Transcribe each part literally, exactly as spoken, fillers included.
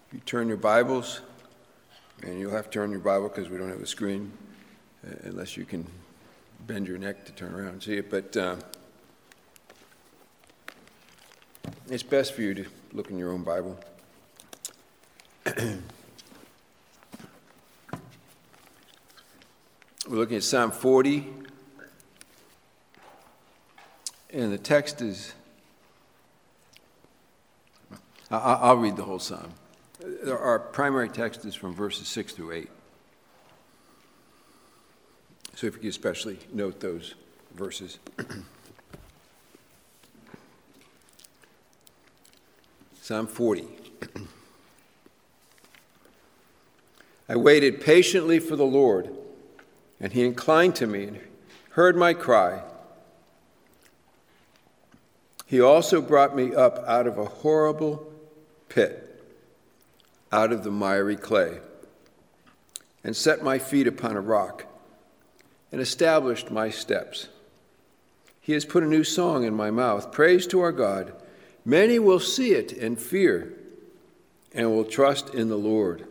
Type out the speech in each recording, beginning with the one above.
You turn your Bibles, and you'll have to turn your Bible because we don't have a screen, uh, unless you can bend your neck to turn around and see it. But uh, it's best for you to look in your own Bible. We're looking at Psalm forty, and the text is, I'll read the whole psalm. Our primary text is from verses six through eight. So if you could especially note those verses. Psalm forty. I waited patiently for the Lord, and he inclined to me and heard my cry. He also brought me up out of a horrible pit, out of the miry clay, and set my feet upon a rock, and established my steps. He has put a new song in my mouth, praise to our God. Many will see it and fear, and will trust in the Lord.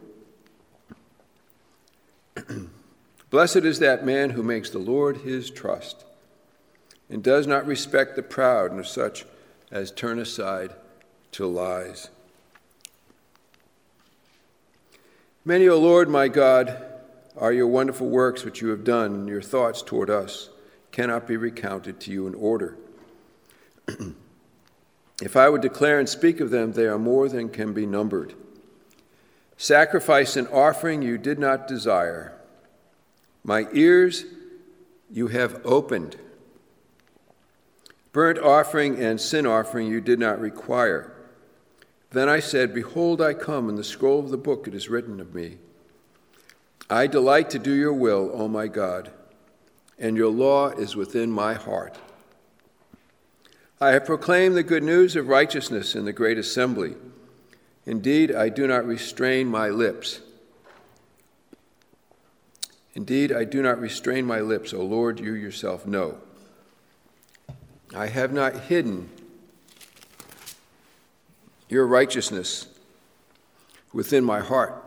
Blessed is that man who makes the Lord his trust, and does not respect the proud, nor such as turn aside to lies. Many, O Lord, my God, are your wonderful works which you have done, and your thoughts toward us cannot be recounted to you in order. If I would declare and speak of them, they are more than can be numbered. Sacrifice and offering you did not desire. My ears you have opened. Burnt offering and sin offering you did not require. Then I said, behold, I come, in the scroll of the book it is written of me. I delight to do your will, O my God, and your law is within my heart. I have proclaimed the good news of righteousness in the great assembly. Indeed, I do not restrain my lips. Indeed, I do not restrain my lips, O Lord, you yourself know. I have not hidden your righteousness within my heart.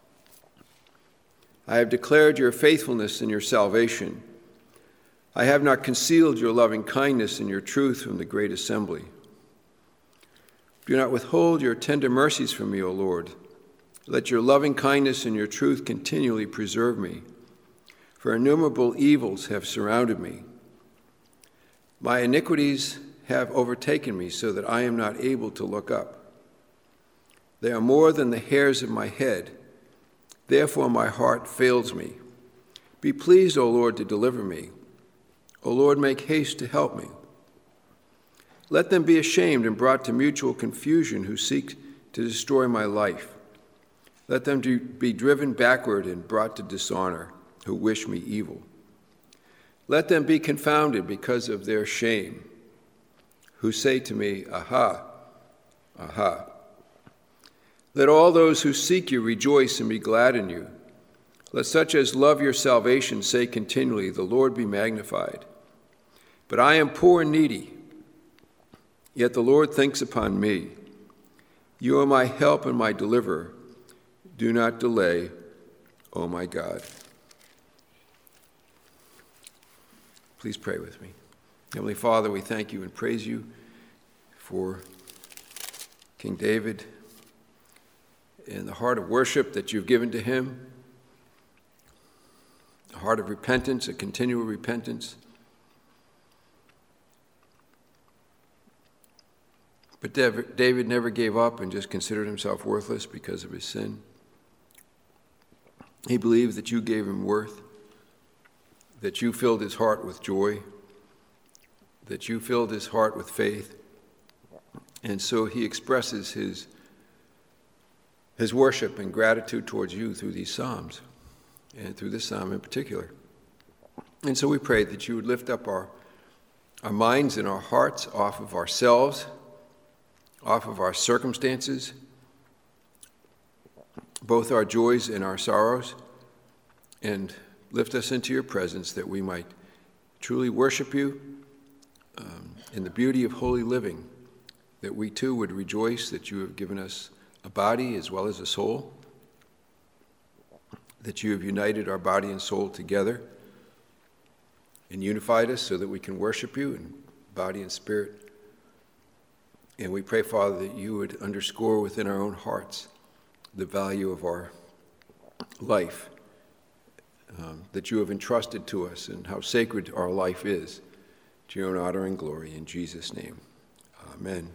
I have declared your faithfulness and your salvation. I have not concealed your loving kindness and your truth from the great assembly. Do not withhold your tender mercies from me, O Lord. Let your loving kindness and your truth continually preserve me, for innumerable evils have surrounded me. My iniquities have overtaken me so that I am not able to look up. They are more than the hairs of my head. Therefore my heart fails me. Be pleased, O Lord, to deliver me. O Lord, make haste to help me. Let them be ashamed and brought to mutual confusion who seek to destroy my life. Let them be driven backward and brought to dishonor who wish me evil. Let them be confounded because of their shame, who say to me, aha, aha. Let all those who seek you rejoice and be glad in you. Let such as love your salvation say continually, the Lord be magnified. But I am poor and needy, yet the Lord thinks upon me. You are my help and my deliverer. Do not delay, O my God. Please pray with me. Heavenly Father, we thank you and praise you for King David and the heart of worship that you've given to him, a heart of repentance, a continual repentance. But David never gave up and just considered himself worthless because of his sin. He believed that you gave him worth, that you filled his heart with joy, that you filled his heart with faith. And so he expresses his, his worship and gratitude towards you through these psalms, and through this psalm in particular. And so we pray that you would lift up our, our minds and our hearts off of ourselves, off of our circumstances, both our joys and our sorrows, and lift us into your presence that we might truly worship you um, in the beauty of holy living, that we too would rejoice that you have given us a body as well as a soul, that you have united our body and soul together and unified us so that we can worship you in body and spirit. And we pray, Father, that you would underscore within our own hearts the value of our life, um, that you have entrusted to us, and how sacred our life is, to your own honor and glory. In Jesus' name, amen.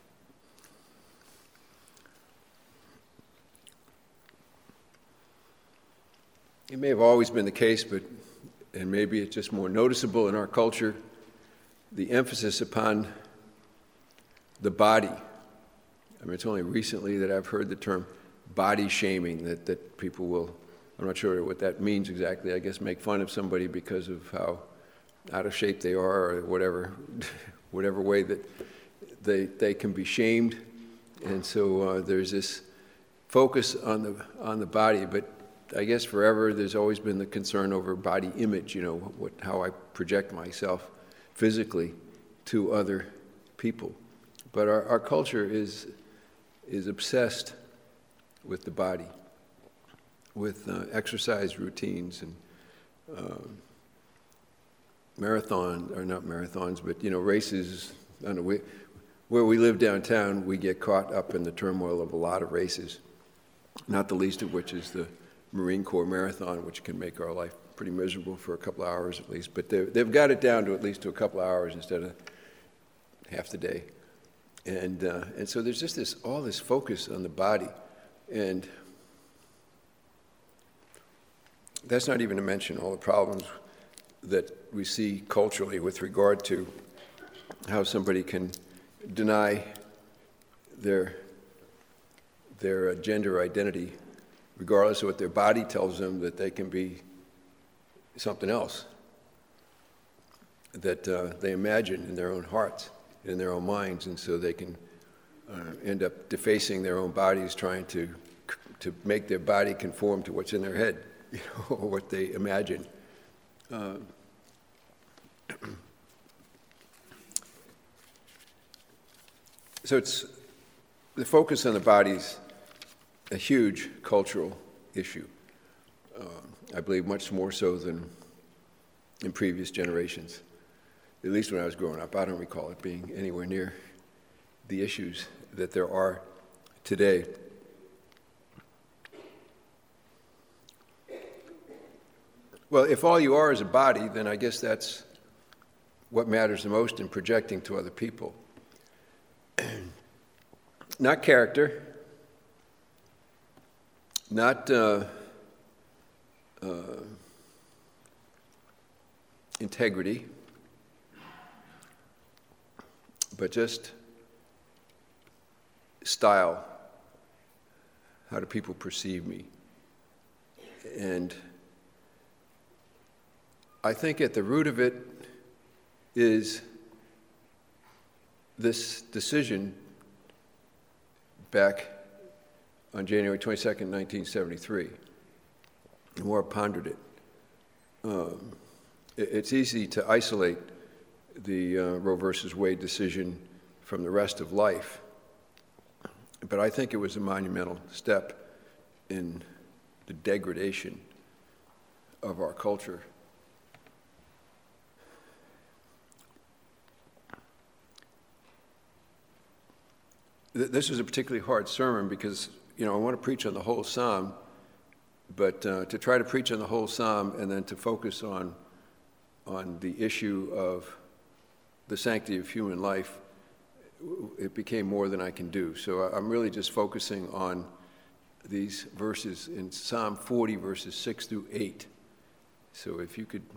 It may have always been the case, but, and maybe it's just more noticeable in our culture, the emphasis upon the body. I mean, it's only recently that I've heard the term body shaming, that, that people will, I'm not sure what that means exactly, I guess make fun of somebody because of how out of shape they are, or whatever, whatever way that they they can be shamed. And so uh, there's this focus on the on the body, but I guess forever there's always been the concern over body image, you know, what how I project myself physically to other people. But our, our culture is is obsessed with the body, with uh, exercise routines and um, marathon, or not marathons, but, you know, races. I don't know, we, where we live downtown, we get caught up in the turmoil of a lot of races, not the least of which is the Marine Corps Marathon, which can make our life pretty miserable for a couple of hours at least. But they've got it down to at least to a couple of hours instead of half the day. And uh, and so there's just this all this focus on the body. And that's not even to mention all the problems that we see culturally with regard to how somebody can deny their their gender identity, regardless of what their body tells them that they can be something else that uh, they imagine in their own hearts, in their own minds, and so they can uh, end up defacing their own bodies, trying to to make their body conform to what's in their head, you know, or what they imagine. Uh, so it's the focus on the body's a huge cultural issue. Uh, I believe much more so than in previous generations. At least when I was growing up, I don't recall it being anywhere near the issues that there are today. Well, if all you are is a body, then I guess that's what matters the most in projecting to other people. Not character, not uh, uh, integrity, but just style. How do people perceive me? And I think at the root of it is this decision back on January twenty-second, nineteen seventy-three. The more I pondered it, um, it, it's easy to isolate the uh, Roe versus Wade decision from the rest of life, but I think it was a monumental step in the degradation of our culture. This is a particularly hard sermon because, you know, I want to preach on the whole psalm, but uh, to try to preach on the whole psalm and then to focus on on the issue of the sanctity of human life, it became more than I can do. So I'm really just focusing on these verses in Psalm forty, verses six through eight. So if you could,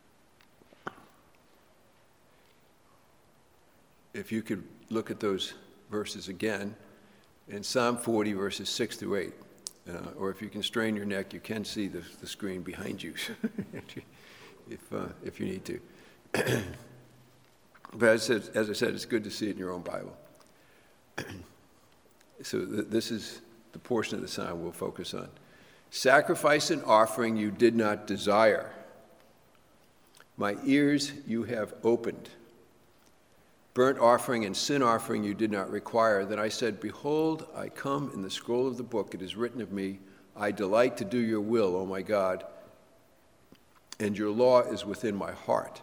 if you could look at those verses again in Psalm forty, verses six through eight. Uh, or if you can strain your neck, you can see the, the screen behind you if, uh, if you need to. But as, as I said, it's good to see it in your own Bible. So th- this is the portion of the psalm we'll focus on. Sacrifice and offering you did not desire. My ears you have opened. burnt offering and sin offering you did not require. Then I said, behold, I come in the scroll of the book. It is written of me, I delight to do your will, O my God, and your law is within my heart.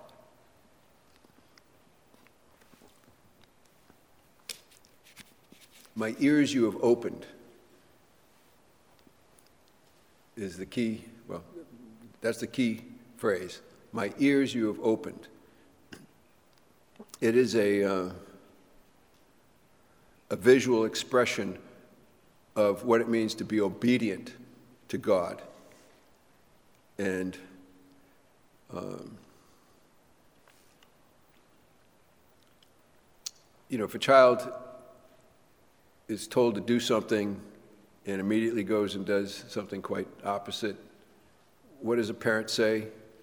My ears you have opened is the key, well, that's the key phrase. My ears you have opened. It is a, uh, a visual expression of what it means to be obedient to God. And um, you know, if a child is told to do something and immediately goes and does something quite opposite, what does a parent say?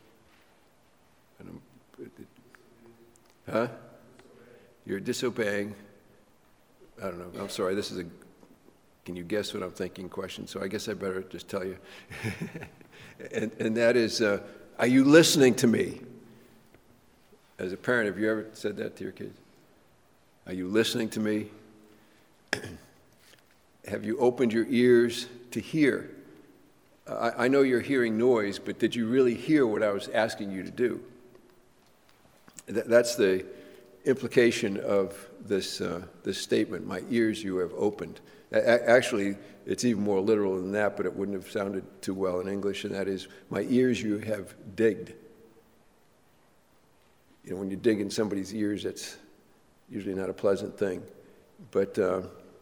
Huh? You're disobeying. I don't know. I'm sorry. This is a, can you guess what I'm thinking question? So I guess I better just tell you. and, and that is, uh, are you listening to me? As a parent, have you ever said that to your kids? Are you listening to me? Have you opened your ears to hear? I, I know you're hearing noise, but did you really hear what I was asking you to do? That, that's the implication of this uh, this statement, my ears you have opened. A- actually, it's even more literal than that, but it wouldn't have sounded too well in English, and that is, my ears you have digged. You know, when you dig in somebody's ears, that's usually not a pleasant thing. But uh,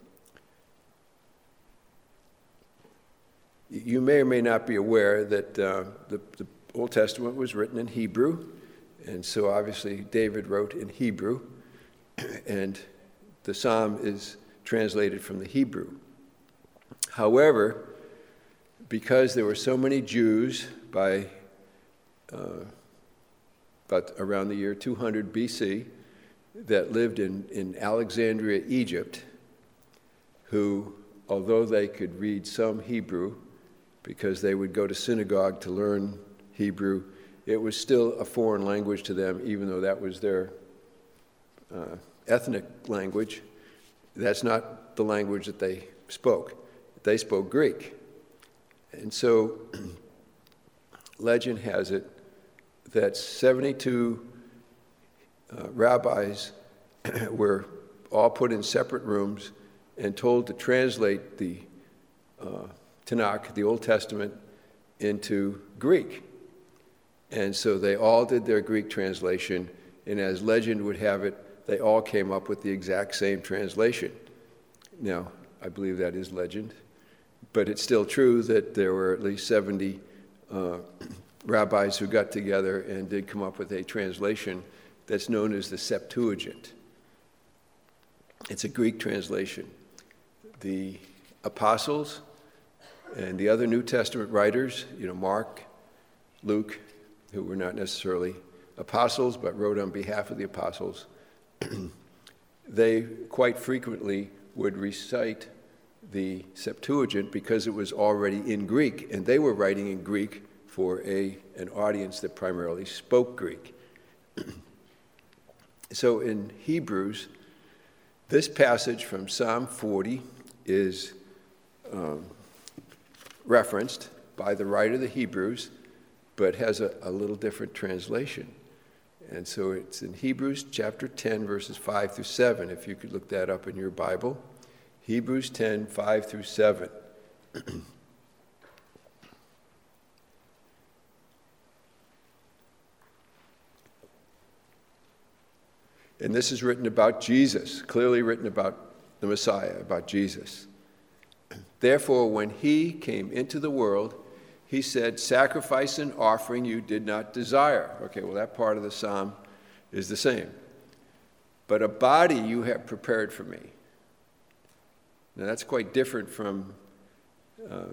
you may or may not be aware that uh, the, the Old Testament was written in Hebrew, and so obviously David wrote in Hebrew, and the psalm is translated from the Hebrew. However, because there were so many Jews by uh, about around the year two hundred B C that lived in, in Alexandria, Egypt, who, although they could read some Hebrew, because they would go to synagogue to learn Hebrew, it was still a foreign language to them, even though that was their uh, ethnic language. That's not the language that they spoke. They spoke Greek. And so legend has it that seventy-two uh, rabbis were all put in separate rooms and told to translate the uh, Tanakh, the Old Testament, into Greek. And so they all did their Greek translation, and as legend would have it, they all came up with the exact same translation. Now, I believe that is legend, but it's still true that there were at least seventy uh, rabbis who got together and did come up with a translation that's known as the Septuagint. It's a Greek translation. The apostles and the other New Testament writers, you know, Mark, Luke, who were not necessarily apostles but wrote on behalf of the apostles, they quite frequently would recite the Septuagint because it was already in Greek, and they were writing in Greek for a an audience that primarily spoke Greek. So in Hebrews, this passage from Psalm forty is um, referenced by the writer of the Hebrews, but has a, a little different translation. And so it's in Hebrews chapter ten, verses five through seven, if you could look that up in your Bible. Hebrews ten, five through seven. And this is written about Jesus, clearly written about the Messiah, about Jesus. Therefore, when he came into the world, he said, sacrifice and offering you did not desire. Okay, well, that part of the psalm is the same. But a body you have prepared for me. Now, that's quite different from uh,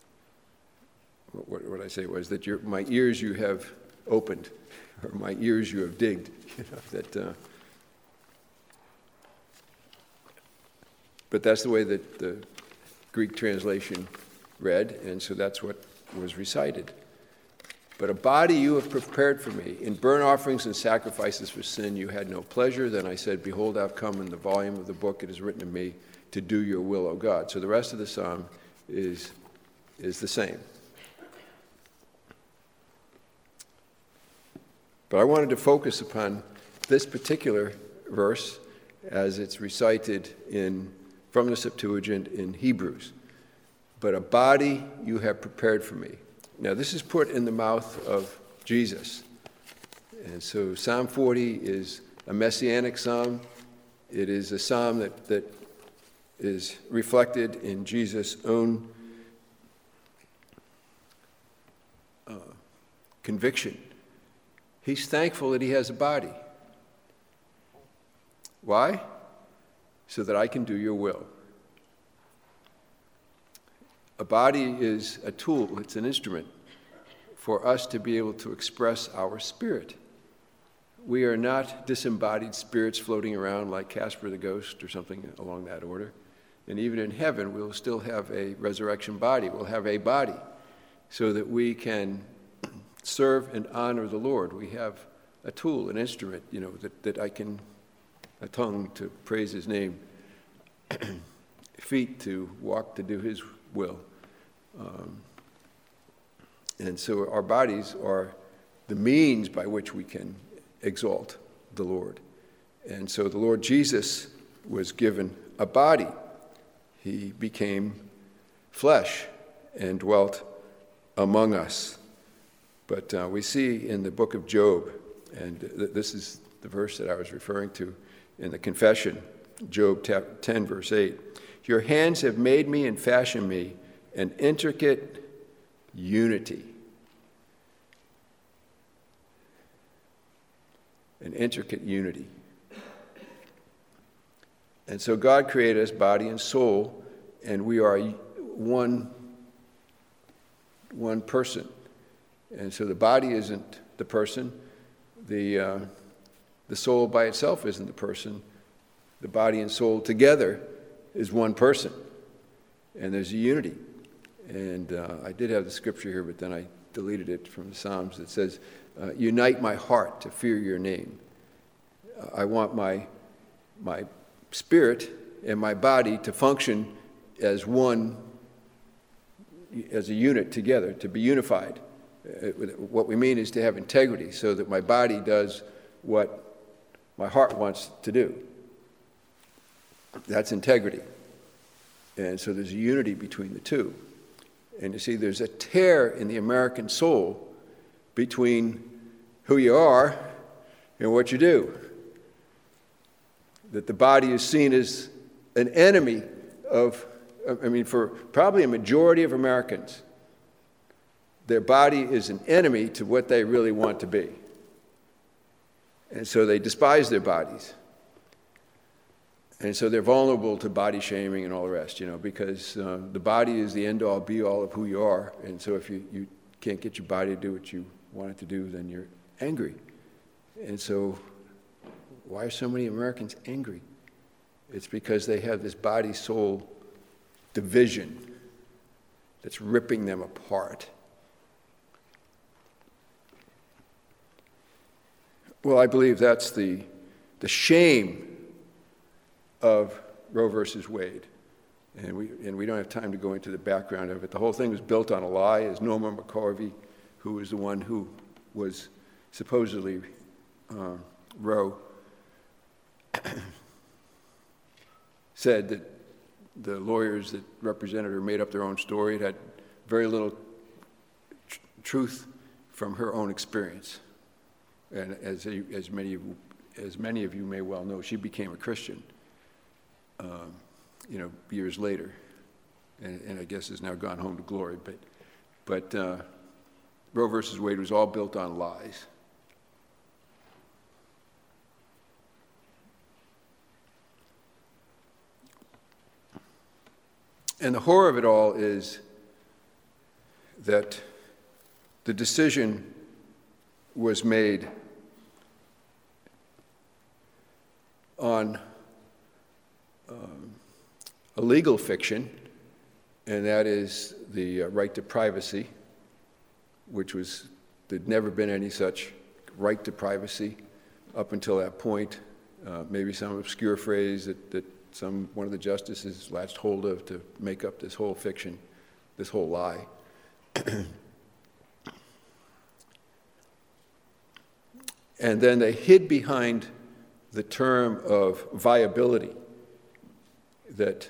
what, what I say was that your, my ears you have opened, or my ears you have digged. You know, that, uh, but that's the way that the Greek translation read, and so that's what was recited. But a body you have prepared for me. In burnt offerings and sacrifices for sin you had no pleasure. Then I said, behold, I've come. In the volume of the book it is written of me to do your will, O God. So the rest of the psalm is, is the same. But I wanted to focus upon this particular verse as it's recited in from the Septuagint in Hebrews. But a body you have prepared for me. Now, this is put in the mouth of Jesus. And so Psalm forty is a messianic psalm. It is a psalm that, that is reflected in Jesus' own uh, conviction. He's thankful that he has a body. Why? So that I can do your will. A body is a tool, it's an instrument for us to be able to express our spirit. We are not disembodied spirits floating around like Casper the Ghost or something along that order. And even in heaven, we'll still have a resurrection body. We'll have a body so that we can serve and honor the Lord. We have a tool, an instrument, you know, that, that I can, a tongue to praise his name, feet to walk to do his will. Um, and so our bodies are the means by which we can exalt the Lord. And so the Lord Jesus was given a body. He became flesh and dwelt among us. But uh, we see in the book of Job, and th- this is the verse that I was referring to in the confession, Job ten, verse eight. Your hands have made me and fashioned me an intricate unity. An intricate unity. And so God created us body and soul, and we are one, one person. And so the body isn't the person. The, uh, the soul by itself isn't the person. The body and soul together is one person. And there's a unity. And uh, I did have the scripture here, but then I deleted it from the Psalms. It says, uh, unite my heart to fear your name. Uh, I want my, my spirit and my body to function as one, as a unit together, to be unified. Uh, what we mean is to have integrity so that my body does what my heart wants to do. That's integrity. And so there's a unity between the two. And you see, there's a tear in the American soul between who you are and what you do. That the body is seen as an enemy of, I mean, for probably a majority of Americans, their body is an enemy to what they really want to be. And so they despise their bodies. And so they're vulnerable to body shaming and all the rest, you know, because uh, the body is the end-all, be-all of who you are. And so if you, you can't get your body to do what you want it to do, then you're angry. And so why are so many Americans angry? It's because they have this body-soul division that's ripping them apart. Well, I believe that's the, the shame of Roe versus Wade. And we, and we don't have time to go into the background of it. The whole thing was built on a lie, as Norma McCorvey, who was the one who was supposedly uh, Roe, said that the lawyers that represented her made up their own story. It had very little tr- truth from her own experience. And as, a, as, many of, as many of you may well know, she became a Christian. Um, you know, years later, and, and I guess has now gone home to glory. But, but uh, Roe versus Wade was all built on lies. And the horror of it all is that the decision was made on Um, a legal fiction, and that is the uh, right to privacy, which was there'd never been any such right to privacy up until that point. Uh, maybe some obscure phrase that, that some one of the justices latched hold of to make up this whole fiction, this whole lie. And then they hid behind the term of viability, that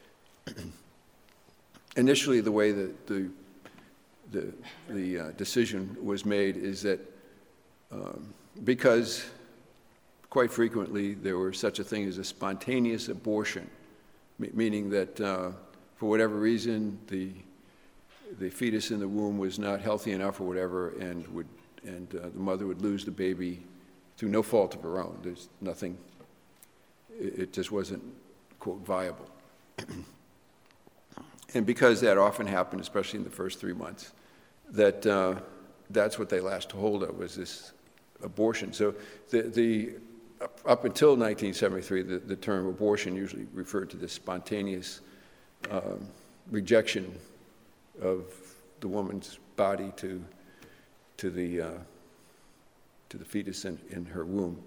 initially the way that the, the, the uh, decision was made is that um, because quite frequently there were such a thing as a spontaneous abortion, m- meaning that uh, for whatever reason the, the fetus in the womb was not healthy enough or whatever, and would and uh, the mother would lose the baby through no fault of her own. There's nothing, it, it just wasn't, quote, viable. And because that often happened, especially in the first three months, that uh, that's what they latched hold of, was this abortion. So the, the up, up until nineteen seventy-three, the, the term abortion usually referred to this spontaneous um, rejection of the woman's body to to the uh, to the fetus in, in her womb.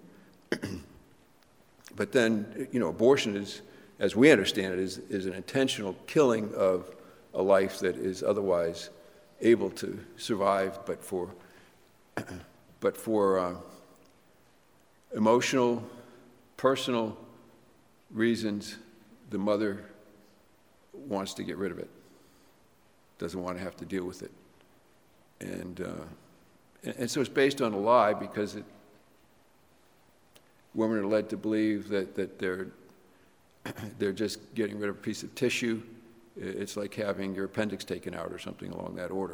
But then, you know, abortion is, as we understand it, is, is an intentional killing of a life that is otherwise able to survive, but for but for uh, emotional, personal reasons, the mother wants to get rid of it, doesn't want to have to deal with it. And uh, And so it's based on a lie, because it, women are led to believe that, that they're, they're just getting rid of a piece of tissue. It's like having your appendix taken out or something along that order.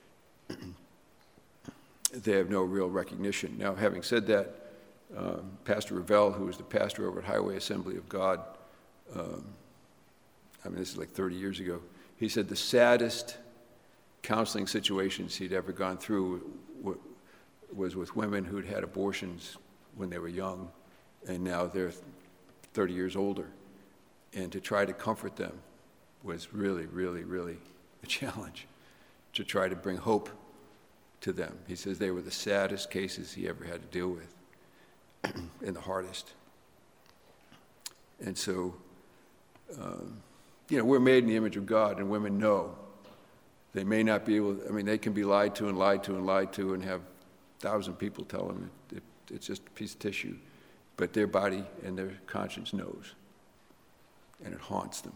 They have no real recognition. Now, having said that, um, Pastor Revell, who was the pastor over at Highway Assembly of God, um, I mean, this is like thirty years ago, he said the saddest counseling situations he'd ever gone through was with women who'd had abortions when they were young, and now they're thirty years older. And to try to comfort them was really, really, really a challenge, to try to bring hope to them. He says they were the saddest cases he ever had to deal with, and the hardest. And so, um, you know, we're made in the image of God, and women know. They may not be able, I mean, they can be lied to and lied to and lied to and have a thousand people tell them it, it, it's just a piece of tissue. But their body and their conscience knows, and it haunts them.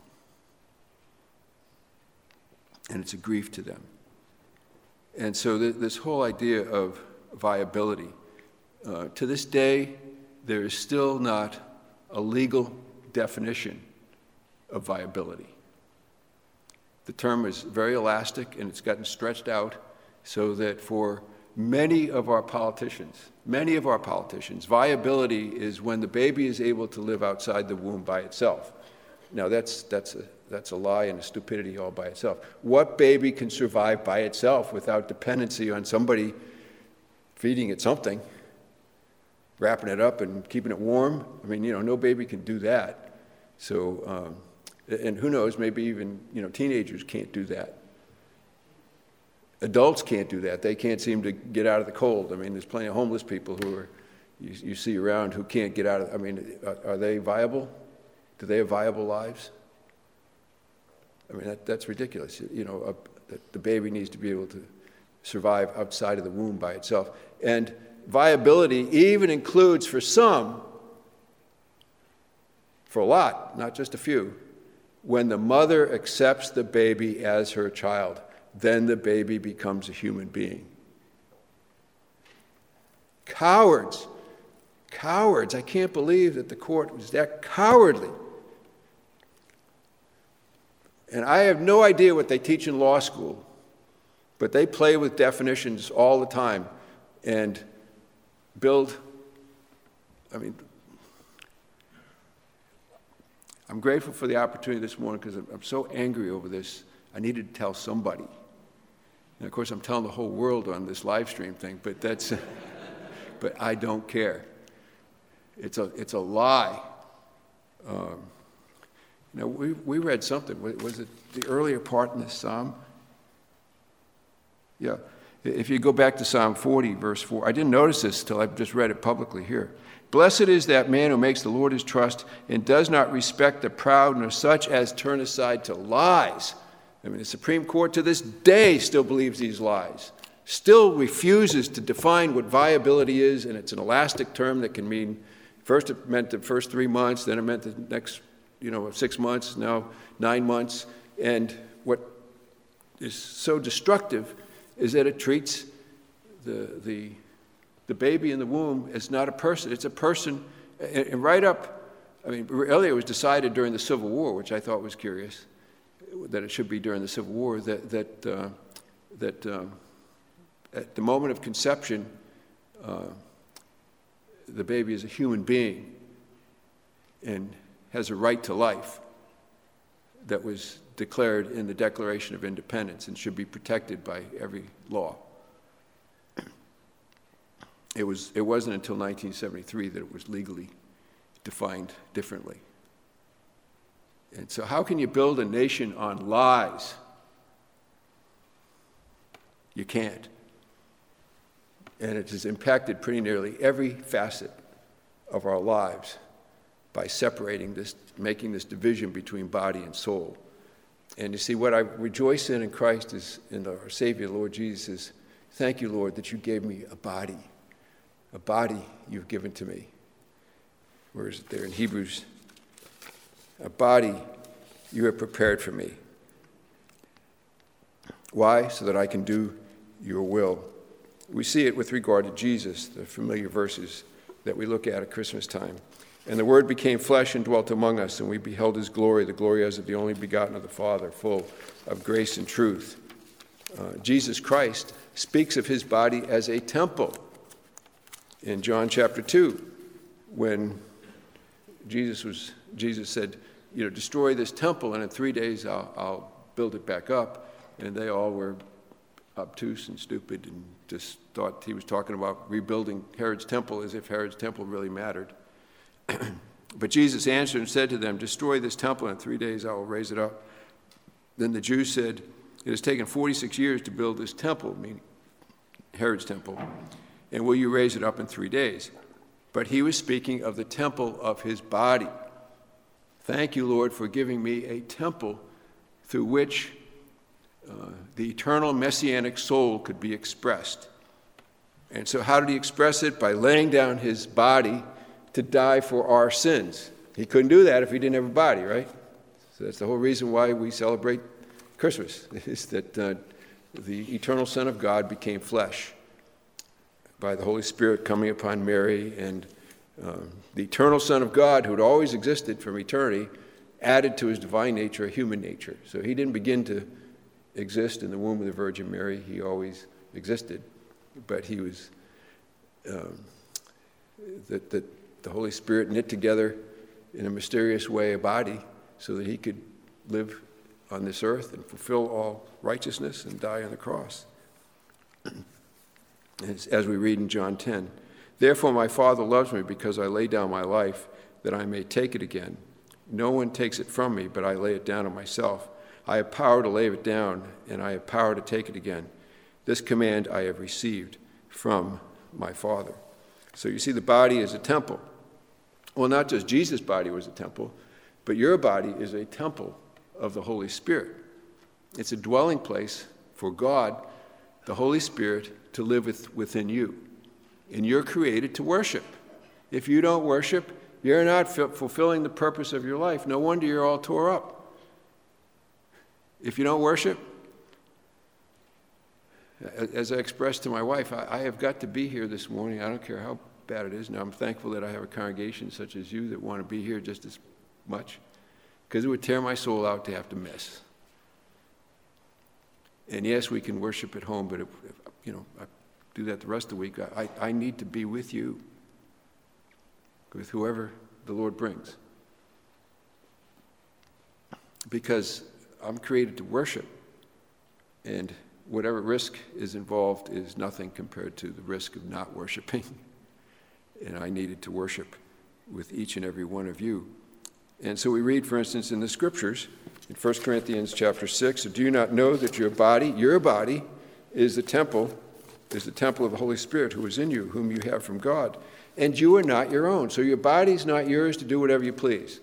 And it's a grief to them. And so th- this whole idea of viability, uh, to this day, there is still not a legal definition of viability. The term is very elastic, and it's gotten stretched out so that for many of our politicians, many of our politicians, viability is when the baby is able to live outside the womb by itself. Now, that's, that's, a, that's a lie and a stupidity all by itself. What baby can survive by itself without dependency on somebody feeding it something, wrapping it up and keeping it warm? I mean, you know, no baby can do that. So, um, and who knows, maybe even, you know, teenagers can't do that. Adults can't do that. They can't seem to get out of the cold. I mean, there's plenty of homeless people who are, you, you see around who can't get out of, I mean, are, are they viable? Do they have viable lives? I mean, that, that's ridiculous. You know, a, the baby needs to be able to survive outside of the womb by itself. And viability even includes, for some, for a lot, not just a few, when the mother accepts the baby as her child, then the baby becomes a human being. Cowards. Cowards. I can't believe that the court was that cowardly. And I have no idea what they teach in law school, but they play with definitions all the time and build, I mean, I'm grateful for the opportunity this morning because I'm so angry over this. I needed to tell somebody. And of course, I'm telling the whole world on this live stream thing, but that's, but I don't care. It's a, it's a lie. Um, you know, we, we read something. Was it the earlier part in this psalm? Yeah. If you go back to Psalm forty, verse four, I didn't notice this till I just read it publicly here. Blessed is that man who makes the Lord his trust and does not respect the proud, nor such as turn aside to lies. I mean, the Supreme Court to this day still believes these lies, still refuses to define what viability is, and it's an elastic term that can mean, first it meant the first three months, then it meant the next, you know, six months, now nine months. And what is so destructive is that it treats the the the baby in the womb as not a person. It's a person, and, and right up, I mean, earlier it was decided during the Civil War, which I thought was curious, that it should be during the Civil War, that that uh, that um, at the moment of conception, uh, the baby is a human being and has a right to life that was declared in the Declaration of Independence and should be protected by every law. It was, it wasn't until nineteen seventy-three that it was legally defined differently. And so how can you build a nation on lies? You can't. And it has impacted pretty nearly every facet of our lives by separating this, making this division between body and soul. And you see, what I rejoice in in Christ is, in our Savior, Lord Jesus, is thank you, Lord, that you gave me a body. A body you've given to me. Where is it there in Hebrews? A body you have prepared for me. Why? So that I can do your will. We see it with regard to Jesus, the familiar verses that we look at at Christmas time. And the Word became flesh and dwelt among us, and we beheld his glory, the glory as of the only begotten of the Father, full of grace and truth. Uh, Jesus Christ speaks of his body as a temple. In John chapter two, when Jesus was Jesus said, you know, destroy this temple, and in three days I'll, I'll build it back up. And they all were obtuse and stupid and just thought he was talking about rebuilding Herod's temple as if Herod's temple really mattered. But Jesus answered and said to them, destroy this temple, and in three days I will raise it up. Then the Jews said, it has taken forty-six years to build this temple, meaning Herod's temple, and will you raise it up in three days? But he was speaking of the temple of his body. Thank you, Lord, for giving me a temple through which uh, the eternal messianic soul could be expressed. And so how did he express it? By laying down his body to die for our sins. He couldn't do that if he didn't have a body, right? So that's the whole reason why we celebrate Christmas, is that uh, the eternal Son of God became flesh by the Holy Spirit coming upon Mary, and um, the eternal Son of God, who had always existed from eternity, added to his divine nature a human nature. So he didn't begin to exist in the womb of the Virgin Mary. He always existed, but he was, um, that, that the Holy Spirit knit together in a mysterious way a body so that he could live on this earth and fulfill all righteousness and die on the cross. As, as we read in John ten, therefore my Father loves me because I lay down my life that I may take it again. No one takes it from me, but I lay it down of myself. I have power to lay it down, and I have power to take it again. This command I have received from my Father. So you see, the body is a temple. Well, not just Jesus' body was a temple, but your body is a temple of the Holy Spirit. It's a dwelling place for God, the Holy Spirit, to live with, within you. And you're created to worship. If you don't worship, you're not f- fulfilling the purpose of your life. No wonder you're all tore up. If you don't worship, as I expressed to my wife, I, I have got to be here this morning. I don't care how bad it is. Now, I'm thankful that I have a congregation such as you that want to be here just as much, because it would tear my soul out to have to miss. And yes, we can worship at home, but if, if you know, I do that the rest of the week. I, I need to be with you, with whoever the Lord brings, because I'm created to worship, and whatever risk is involved is nothing compared to the risk of not worshiping. And I needed to worship with each and every one of you. And so we read, for instance, in the scriptures, in First Corinthians chapter six, do you not know that your body, your body, is the temple is the temple of the Holy Spirit who is in you, whom you have from God. And you are not your own. So your body's not yours to do whatever you please.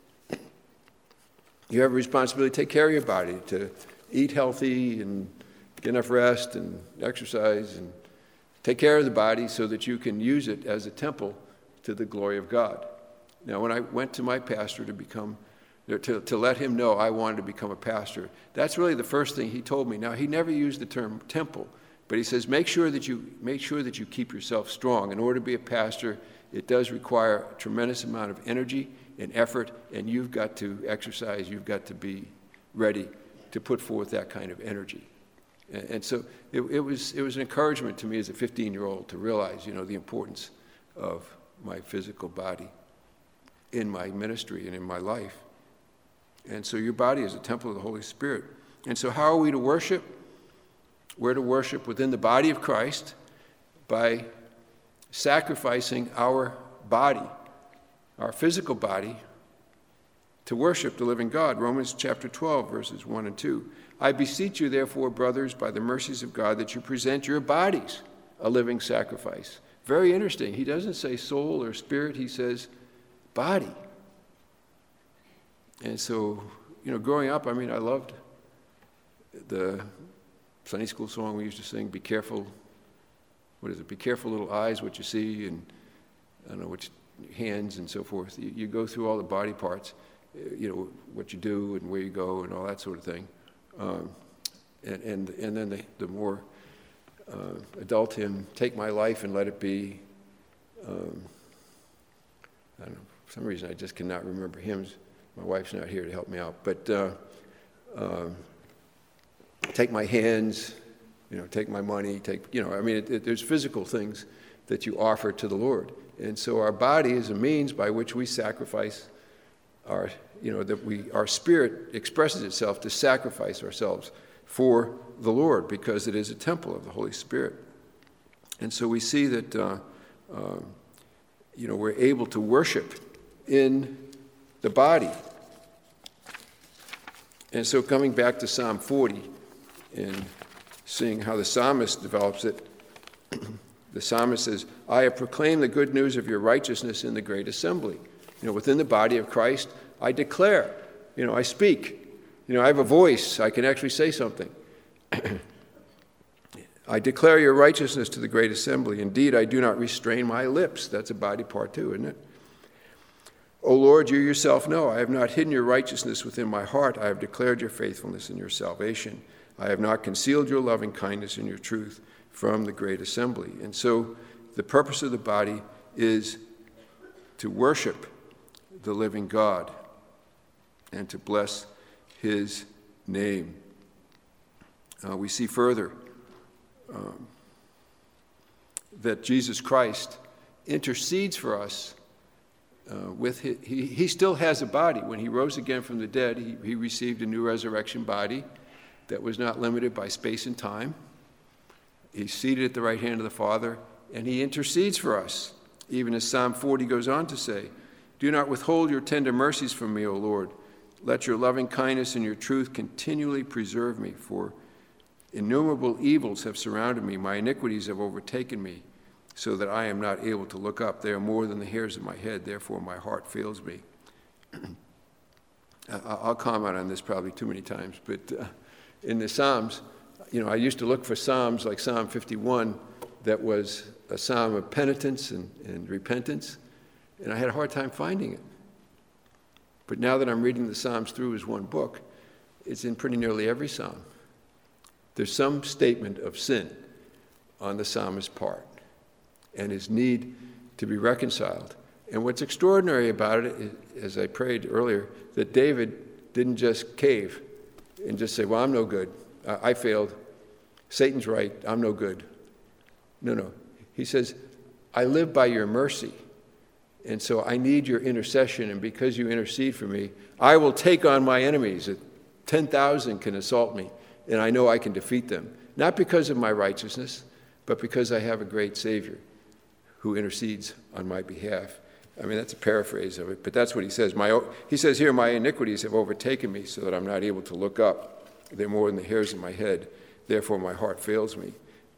You have a responsibility to take care of your body, to eat healthy and get enough rest and exercise and take care of the body so that you can use it as a temple to the glory of God. Now, when I went to my pastor to become, to, to let him know I wanted to become a pastor, that's really the first thing he told me. Now, he never used the term temple, but he says, make sure that you make sure that you keep yourself strong. In order to be a pastor, it does require a tremendous amount of energy and effort, and you've got to exercise, you've got to be ready to put forth that kind of energy. And, and so it, it was it was an encouragement to me as a fifteen-year-old to realize, you know, the importance of my physical body in my ministry and in my life. And so your body is a temple of the Holy Spirit. And so how are we to worship? We're to worship within the body of Christ by sacrificing our body, our physical body, to worship the living God. Romans chapter twelve, verses one and two. I beseech you, therefore, brothers, by the mercies of God, that you present your bodies a living sacrifice. Very interesting. He doesn't say soul or spirit. He says body. And so, you know, growing up, I mean, I loved the Sunday school song we used to sing, be careful, what is it, be careful little eyes what you see, and I don't know, which hands and so forth. You, you go through all the body parts, you know, what you do and where you go and all that sort of thing. Um, and, and and then the, the more uh, adult hymn, Take My Life and Let It Be. Um, I don't know, for some reason I just cannot remember hymns. My wife's not here to help me out. But uh, uh, take my hands, you know, take my money, take, you know, I mean, it, it, there's physical things that you offer to the Lord. And so our body is a means by which we sacrifice our, you know, that we, our spirit expresses itself to sacrifice ourselves for the Lord because it is a temple of the Holy Spirit. And so we see that, uh, uh, you know, we're able to worship in the body. And so coming back to Psalm forty and seeing how the psalmist develops it, the psalmist says, I have proclaimed the good news of your righteousness in the great assembly. You know, within the body of Christ, I declare, you know, I speak. You know, I have a voice. I can actually say something. I declare your righteousness to the great assembly. Indeed, I do not restrain my lips. That's a body part too, isn't it? O Lord, you yourself know, I have not hidden your righteousness within my heart. I have declared your faithfulness and your salvation. I have not concealed your loving kindness and your truth from the great assembly. And so the purpose of the body is to worship the living God and to bless his name. Uh, we see further um, that Jesus Christ intercedes for us uh, with his, he, he still has a body. When he rose again from the dead, he, he received a new resurrection body that was not limited by space and time. He's seated at the right hand of the Father, and he intercedes for us, even as Psalm forty goes on to say, do not withhold your tender mercies from me, O Lord. Let your loving kindness and your truth continually preserve me, for innumerable evils have surrounded me. My iniquities have overtaken me, so that I am not able to look up. They are more than the hairs of my head, therefore my heart fails me. I'll comment on this probably too many times, but uh, in the Psalms, you know, I used to look for Psalms like Psalm fifty-one that was a psalm of penitence and, and repentance, and I had a hard time finding it. But now that I'm reading the Psalms through as one book, it's in pretty nearly every psalm. There's some statement of sin on the psalmist's part and his need to be reconciled. And what's extraordinary about it, is, as I prayed earlier, that David didn't just cave and just say, well, I'm no good. I, I failed. Satan's right. I'm no good. No, no. He says, I live by your mercy. And so I need your intercession, and because you intercede for me, I will take on my enemies. ten thousand can assault me, and I know I can defeat them. Not because of my righteousness, but because I have a great Savior who intercedes on my behalf. I mean, that's a paraphrase of it, but that's what he says. My, he says here, my iniquities have overtaken me so that I'm not able to look up. They're more than the hairs of my head. Therefore, my heart fails me.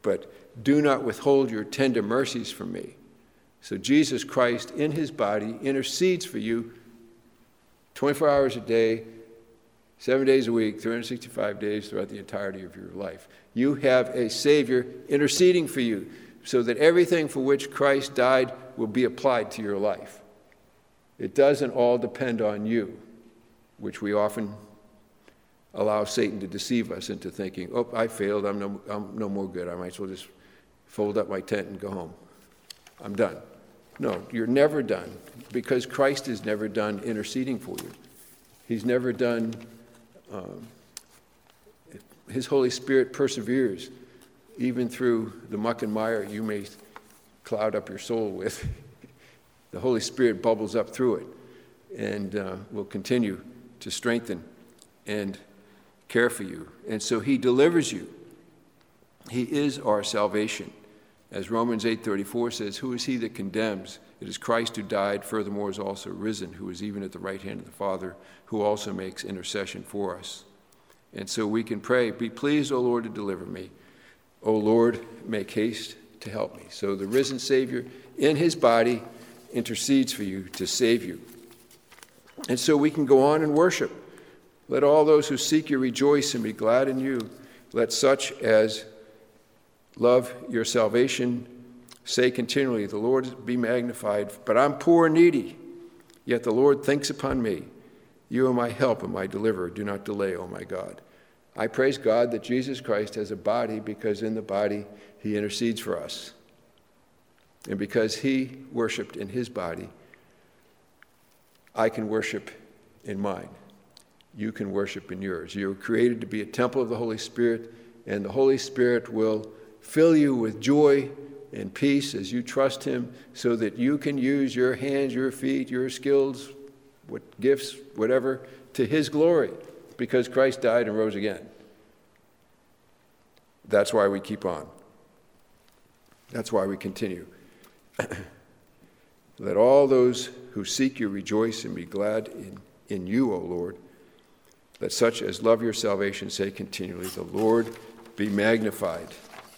but do not withhold your tender mercies from me. So Jesus Christ in his body intercedes for you twenty-four hours a day, seven days a week, three hundred sixty-five days throughout the entirety of your life. You have a Savior interceding for you so that everything for which Christ died will be applied to your life. It doesn't all depend on you, which we often allow Satan to deceive us into thinking, oh, I failed, I'm no, I'm no more good. I might as well just fold up my tent and go home. I'm done. No, you're never done, because Christ is never done interceding for you. He's never done, um, his Holy Spirit perseveres, even through the muck and mire you may cloud up your soul with. The Holy Spirit bubbles up through it and uh, will continue to strengthen and care for you. And so he delivers you. He is our salvation. As Romans eight thirty-four says, who is he that condemns? It is Christ who died, furthermore is also risen, who is even at the right hand of the Father, who also makes intercession for us. And so we can pray, be pleased, O Lord, to deliver me. O Lord, make haste to help me. So the risen Savior in his body intercedes for you to save you. And so we can go on and worship. Let all those who seek you rejoice and be glad in you. Let such as love your salvation say continually, the Lord be magnified. But I'm poor and needy, yet the Lord thinks upon me. You are my help and my deliverer. Do not delay, O my God. I praise God that Jesus Christ has a body, because in the body he intercedes for us. And because he worshiped in his body, I can worship in mine. You can worship in yours. You're created to be a temple of the Holy Spirit, and the Holy Spirit will fill you with joy and peace as you trust him, so that you can use your hands, your feet, your skills, what gifts, whatever, to his glory, because Christ died and rose again. That's why we keep on. That's why we continue. Let all those who seek you rejoice and be glad in, in you, O Lord. Let such as love your salvation say continually, the Lord be magnified.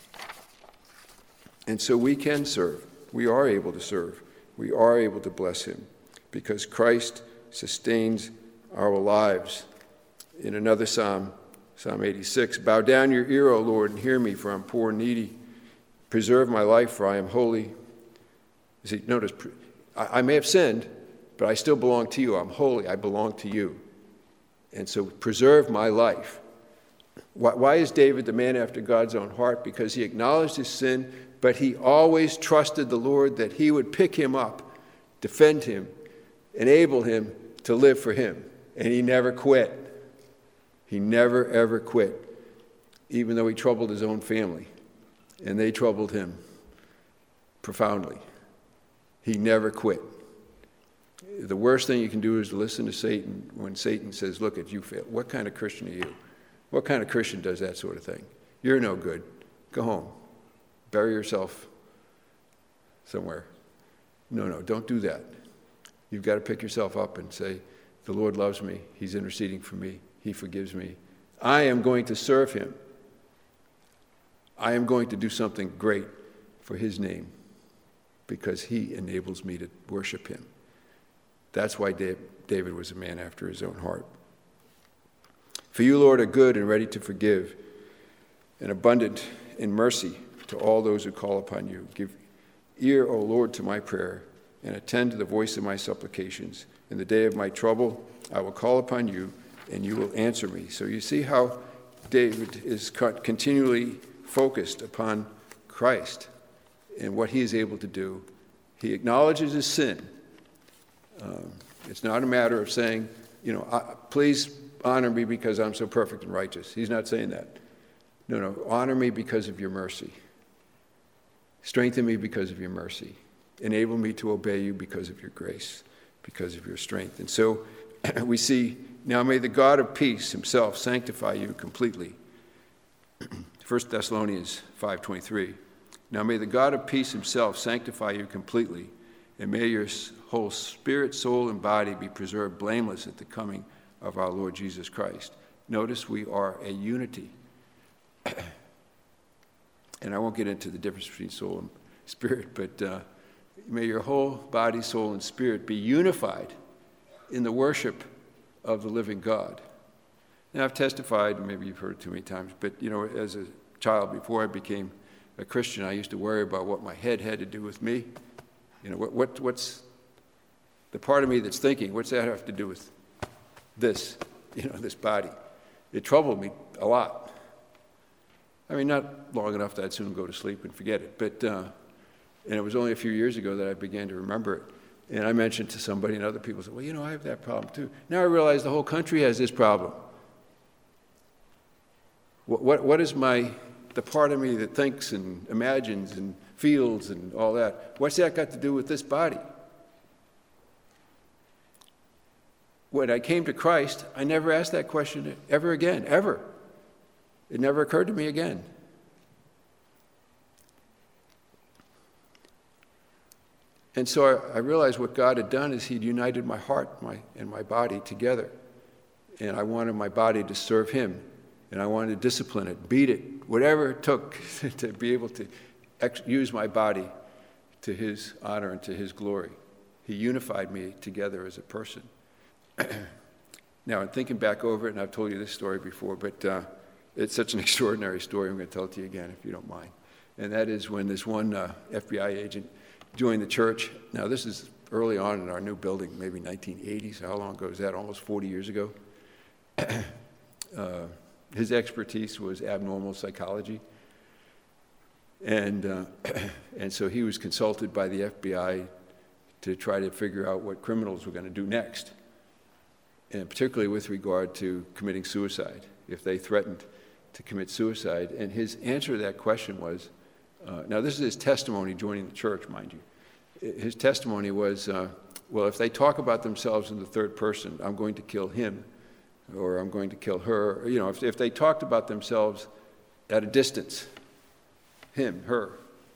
And so we can serve. We are able to serve. We are able to bless him, because Christ sustains our lives. In another psalm, Psalm eighty-six, bow down your ear, O Lord, and hear me, for I'm poor and needy. Preserve my life, for I am holy. See, notice, I, I may have sinned, but I still belong to you. I'm holy. I belong to you. And so preserve my life. Why, why is David the man after God's own heart? Because he acknowledged his sin, but he always trusted the Lord that he would pick him up, defend him, enable him to live for him. And he never quit. He never, ever quit, even though he troubled his own family, and they troubled him profoundly. He never quit. The worst thing you can do is to listen to Satan when Satan says, look, at you fail. What kind of Christian are you? What kind of Christian does that sort of thing? You're no good. Go home. Bury yourself somewhere. No, no, don't do that. You've got to pick yourself up and say, the Lord loves me. He's interceding for me. He forgives me. I am going to serve him. I am going to do something great for his name, because he enables me to worship him. That's why David was a man after his own heart. For you, Lord, are good and ready to forgive, and abundant in mercy to all those who call upon you. Give ear, O Lord, to my prayer, and attend to the voice of my supplications. In the day of my trouble, I will call upon you, and you will answer me. So you see how David is continually focused upon Christ and what he is able to do. He acknowledges his sin. Um, it's not a matter of saying, you know, I, please honor me because I'm so perfect and righteous. He's not saying that. No, no, honor me because of your mercy. Strengthen me because of your mercy. Enable me to obey you because of your grace, because of your strength. And so we see, now may the God of peace himself sanctify you completely. First Thessalonians five twenty-three. Now may the God of peace himself sanctify you completely, and may your whole spirit, soul, and body be preserved blameless at the coming of our Lord Jesus Christ. Notice we are a unity. And I won't get into the difference between soul and spirit, but uh, may your whole body, soul, and spirit be unified in the worship of the living God. Now, I've testified, maybe you've heard it too many times, but, you know, as a child, before I became a Christian, I used to worry about what my head had to do with me. You know, what, what what's the part of me that's thinking, what's that have to do with this, you know, this body? It troubled me a lot. I mean, not long enough that I'd soon go to sleep and forget it, but, uh, and it was only a few years ago that I began to remember it. And I mentioned to somebody, and other people said, well, you know, I have that problem too. Now I realize the whole country has this problem. What, what, what is my, the part of me that thinks and imagines and feels and all that, what's that got to do with this body? When I came to Christ, I never asked that question ever again, ever. It never occurred to me again. And so I, I realized what God had done is he'd united my heart my, and my body together. And I wanted my body to serve him. And I wanted to discipline it, beat it, whatever it took to be able to ex- use my body to his honor and to his glory. He unified me together as a person. Now, I'm thinking back over it, and I've told you this story before, but uh, it's such an extraordinary story, I'm going to tell it to you again if you don't mind. And that is when this one uh, F B I agent joined the church. Now, this is early on in our new building, maybe nineteen eighties. How long ago is that? Almost forty years ago. uh, his expertise was abnormal psychology. And, uh, and so he was consulted by the F B I to try to figure out what criminals were going to do next, and particularly with regard to committing suicide, if they threatened to commit suicide. And his answer to that question was, uh, now this is his testimony joining the church, mind you. His testimony was, uh, well, if they talk about themselves in the third person, I'm going to kill him, or I'm going to kill her. You know, if, if they talked about themselves at a distance, him, her,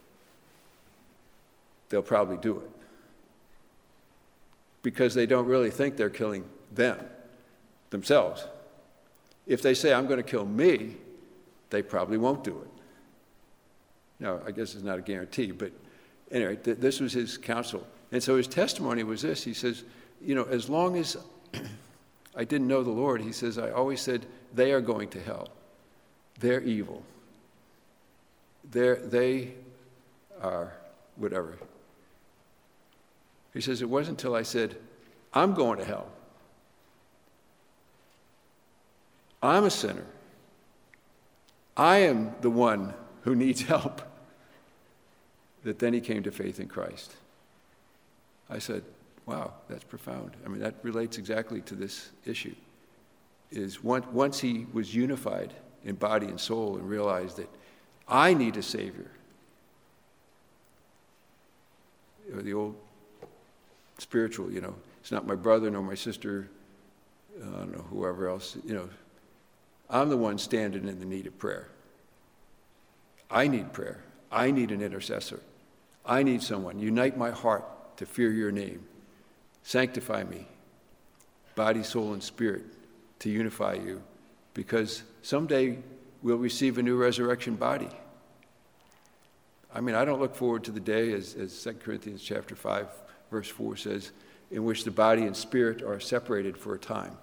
they'll probably do it. Because they don't really think they're killing them, themselves. If they say, I'm going to kill me, they probably won't do it. Now, I guess it's not a guarantee, but anyway, th- this was his counsel. And so his testimony was this. He says, you know, as long as I didn't know the Lord, he says, I always said, they are going to hell. They're evil. They're, they are whatever. He says, it wasn't until I said, I'm going to hell. I'm a sinner. I am the one who needs help. That then he came to faith in Christ. I said, wow, that's profound. I mean, that relates exactly to this issue. Is once, once he was unified in body and soul and realized that I need a Savior. You know, the old spiritual, you know, it's not my brother nor my sister, uh, I don't know, whoever else, you know. I'm the one standing in the need of prayer. I need prayer. I need an intercessor. I need someone. Unite my heart to fear your name. Sanctify me, body, soul, and spirit, to unify you, because someday we'll receive a new resurrection body. I mean, I don't look forward to the day, as, as Second Corinthians chapter five, verse four says, in which the body and spirit are separated for a time.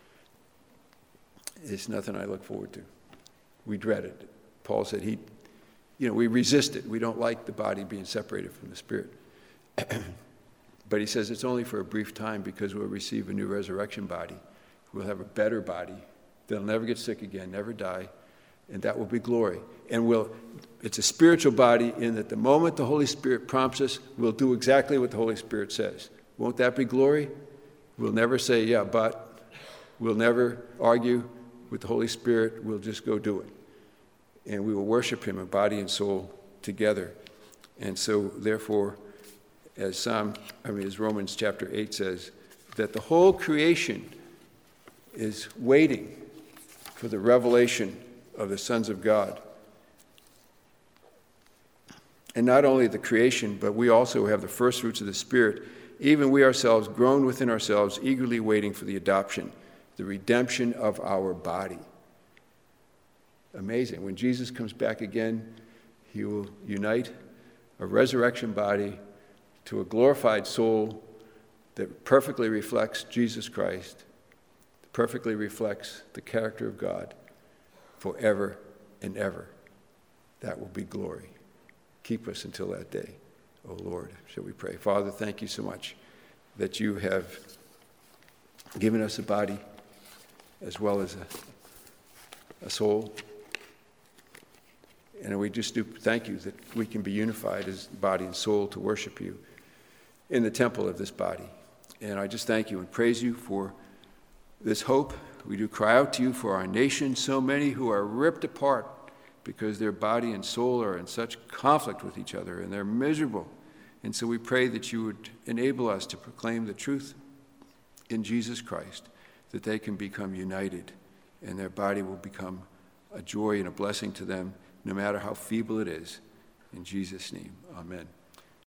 It's nothing I look forward to. We dread it. Paul said he, you know, we resist it. We don't like the body being separated from the spirit. But he says it's only for a brief time, because we'll receive a new resurrection body. We'll have a better body that'll never get sick again, never die, and that will be glory. And we'll, it's a spiritual body in that the moment the Holy Spirit prompts us, we'll do exactly what the Holy Spirit says. Won't that be glory? We'll never say, yeah, but. We'll never argue with the Holy Spirit. We'll just go do it. And we will worship him in body and soul together. And so, therefore, as Psalm, I mean, as Romans chapter eight says, that the whole creation is waiting for the revelation of the sons of God. And not only the creation, but we also have the first fruits of the Spirit, even we ourselves, grown within ourselves, eagerly waiting for the adoption, the redemption of our body. Amazing. When Jesus comes back again, he will unite a resurrection body to a glorified soul that perfectly reflects Jesus Christ, perfectly reflects the character of God forever and ever. That will be glory. Keep us until that day, O Lord, shall we pray. Father, thank you so much that you have given us a body as well as a, a soul. And we just do thank you that we can be unified as body and soul to worship you in the temple of this body. And I just thank you and praise you for this hope. We do cry out to you for our nation, so many who are ripped apart because their body and soul are in such conflict with each other and they're miserable. And so we pray that you would enable us to proclaim the truth in Jesus Christ, that they can become united and their body will become a joy and a blessing to them, no matter how feeble it is. In Jesus' name, amen.